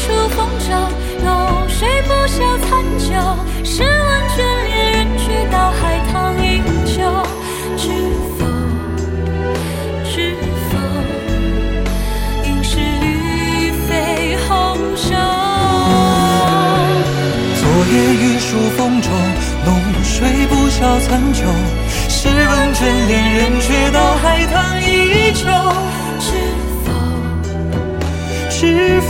数风骤，浓水不消残酒。试问卷帘人去到海棠依旧，知否应是绿肥红瘦。 昨夜雨疏风骤，浓水不消残酒。试问卷帘人却道海棠依旧， 知否